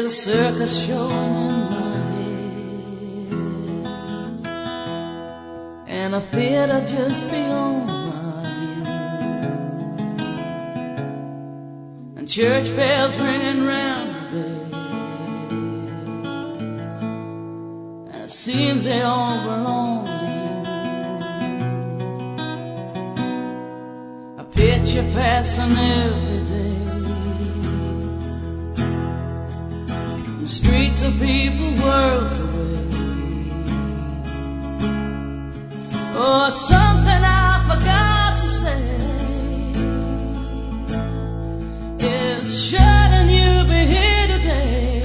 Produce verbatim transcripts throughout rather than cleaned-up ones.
a circus showing in my head, and a theater just beyond my view, and church bells ringing round the bed, and it seems they all belong to you. A picture passing every day, streets of people worlds away. Oh, something I forgot to say is, shouldn't you be here today?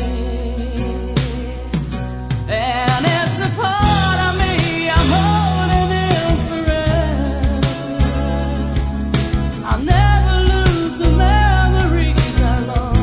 And it's a part of me I'm holding in forever. I'll never lose the memories I lost.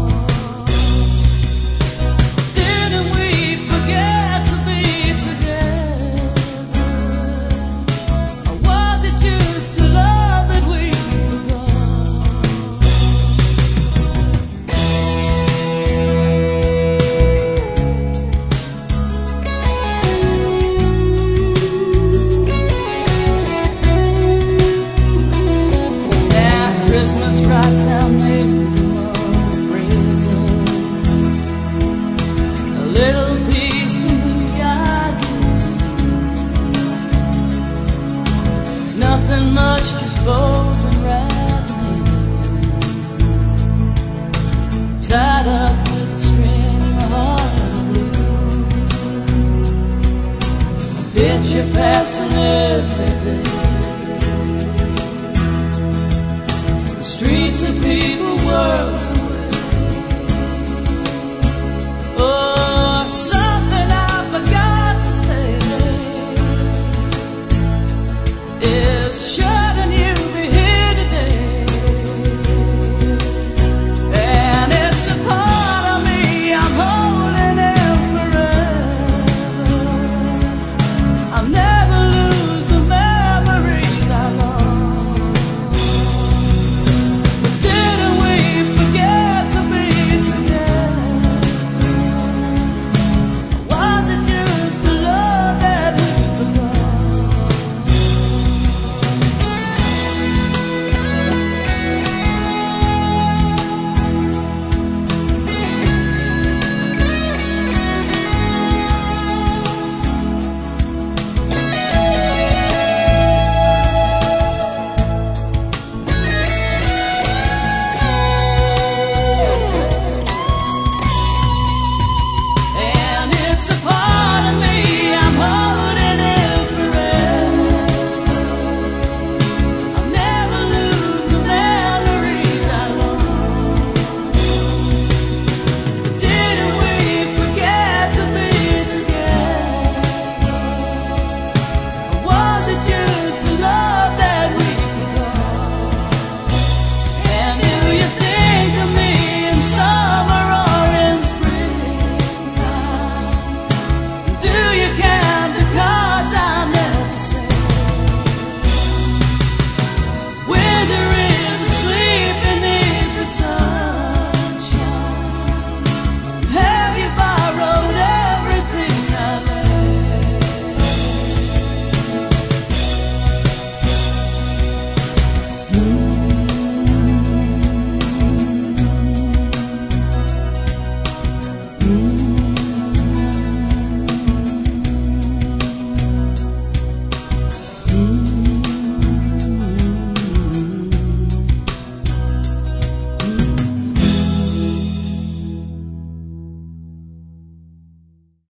Christmas rides out names among the raisins, a little piece of me I give to you. Nothing much, just bows and wrapping, tied up with a string of blue. A picture passing every day, streets of people, worlds